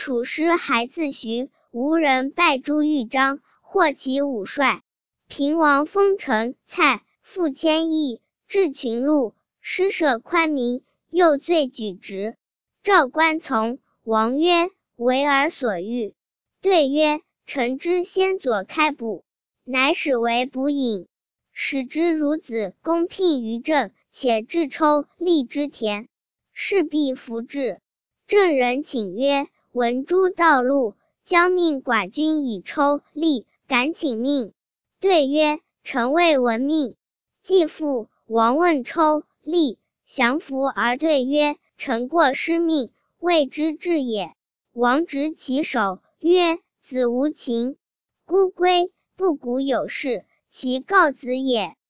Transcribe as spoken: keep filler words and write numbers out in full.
楚师还自徐，无人拜朱豫章，获其武帅。平王封臣蔡，复迁邑，置群禄，施设宽民，又罪举职。赵官从，王曰：为尔所欲。对曰：臣之先左开补，乃使为补尹。使之孺子公聘于政，且置抽荔之田，事必服至。郑人请曰：闻诸道路，将命寡君以抽荔，敢请命？对曰：臣未闻命。既复，王问抽荔，降服而对曰：臣过失命，未知至也。王执其手，曰：子无情。孤归，不古有事，其告子也。